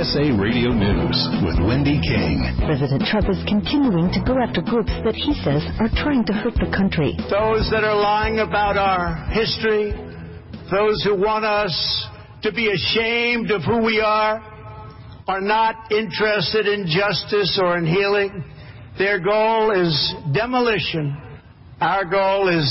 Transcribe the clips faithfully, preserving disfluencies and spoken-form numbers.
S A Radio News with Wendy King. President Trump is continuing to go after groups that he says are trying to hurt the country. Those that are lying about our history, those who want us to be ashamed of who we are, are not interested in justice or in healing. Their goal is demolition. Our goal is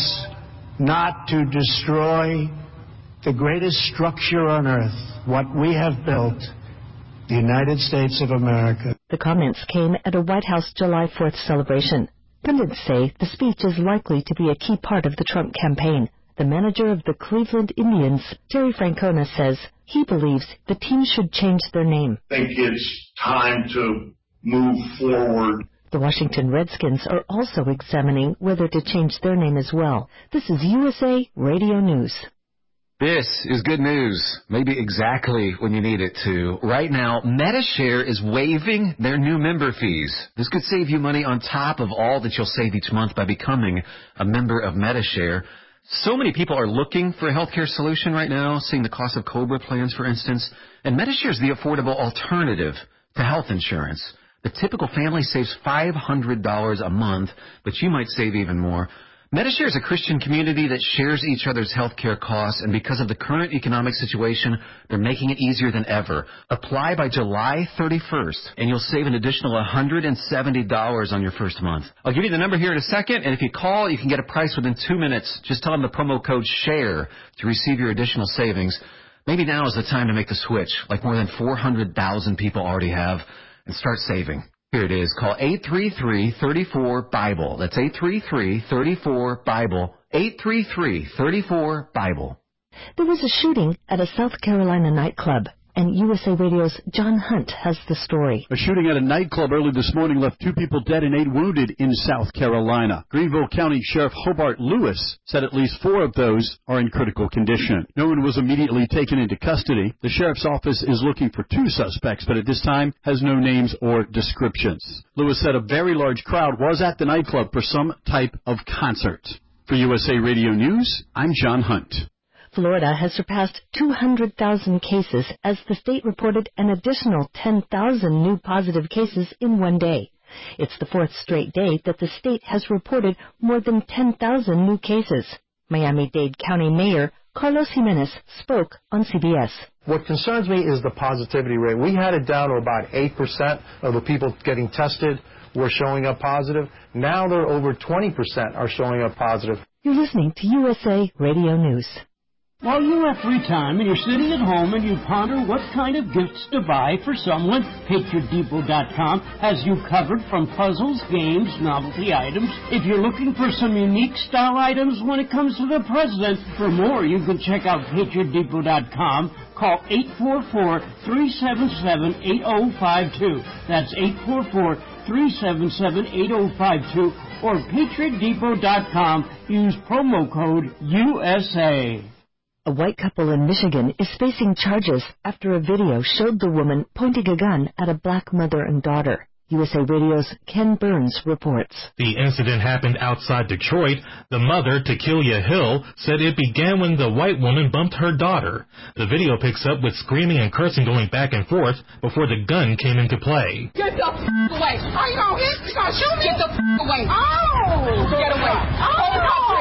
not to destroy the greatest structure on earth, what we have built, the United States of America. The comments came at a White House July fourth celebration. Pundits say the speech is likely to be a key part of the Trump campaign. The manager of the Cleveland Indians, Terry Francona, says he believes the team should change their name. I think it's time to move forward. The Washington Redskins are also examining whether to change their name as well. This is U S A Radio News. This is good news, maybe exactly when you need it to. Right now, Medi-Share is waiving their new member fees. This could save you money on top of all that you'll save each month by becoming a member of Medi-Share. So many people are looking for a healthcare solution right now, seeing the cost of COBRA plans, for instance. And Medi-Share is the affordable alternative to health insurance. The typical family saves five hundred dollars a month, but you might save even more. Medi-Share is a Christian community that shares each other's health care costs, and because of the current economic situation, they're making it easier than ever. Apply by July thirty-first, and you'll save an additional one hundred seventy dollars on your first month. I'll give you the number here in a second, and if you call, you can get a price within two minutes. Just tell them the promo code SHARE to receive your additional savings. Maybe now is the time to make the switch, like more than four hundred thousand people already have, and start saving. Here it is. Call eight three three, three four, BIBLE. That's eight three three, three four, BIBLE. eight three three, three four, BIBLE. There was a shooting at a South Carolina nightclub, and U S A Radio's John Hunt has the story. A shooting at a nightclub early this morning left two people dead and eight wounded in South Carolina. Greenville County Sheriff Hobart Lewis said at least four of those are in critical condition. No one was immediately taken into custody. The sheriff's office is looking for two suspects, but at this time has no names or descriptions. Lewis said a very large crowd was at the nightclub for some type of concert. For U S A Radio News, I'm John Hunt. Florida has surpassed two hundred thousand cases as the state reported an additional ten thousand new positive cases in one day. It's the fourth straight day that the state has reported more than ten thousand new cases. Miami-Dade County Mayor Carlos Jimenez spoke on C B S. What concerns me is the positivity rate. We had it down to about eight percent of the people getting tested were showing up positive. Now they're over twenty percent are showing up positive. You're listening to U S A Radio News. While you have free time and you're sitting at home and you ponder what kind of gifts to buy for someone, Patriot Depot dot com has you covered from puzzles, games, novelty items. If you're looking for some unique style items when it comes to the president, for more you can check out Patriot Depot dot com. Call eight four four, three seven seven, eight zero five two. That's eight four four, three seven seven, eight zero five two. Or Patriot Depot dot com. Use promo code U S A. A white couple in Michigan is facing charges after a video showed the woman pointing a gun at a black mother and daughter. U S A Radio's Ken Burns reports. The incident happened outside Detroit. The mother, Tequila Hill, said it began when the white woman bumped her daughter. The video picks up with screaming and cursing going back and forth before the gun came into play. Get the f*** away. Are you gonna hit? You gonna shoot me? Get the f*** away. Oh! Get away. Oh!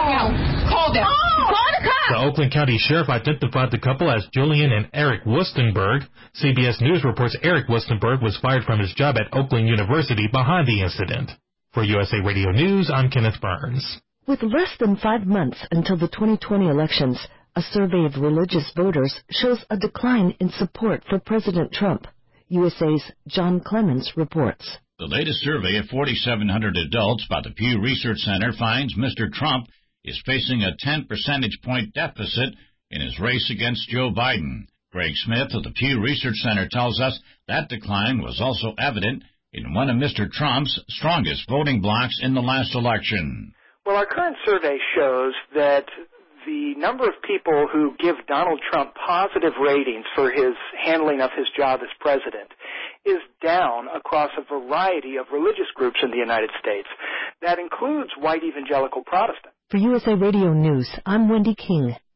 Call them. Oh! Call the cops. The Oakland County Sheriff identified the couple as Julian and Eric Wustenberg. C B S News reports Eric Wustenberg was fired from his job at Oakland University behind the incident. For U S A Radio News, I'm Kenneth Burns. With less than five months until the twenty twenty elections, a survey of religious voters shows a decline in support for President Trump. U S A's John Clemens reports. The latest survey of forty-seven hundred adults by the Pew Research Center finds Mister Trump is facing a ten percentage point deficit in his race against Joe Biden. Greg Smith of the Pew Research Center tells us that decline was also evident in one of Mister Trump's strongest voting blocs in the last election. Well, our current survey shows that the number of people who give Donald Trump positive ratings for his handling of his job as president is down across a variety of religious groups in the United States. That includes white evangelical Protestants. For U S A Radio News, I'm Wendy King.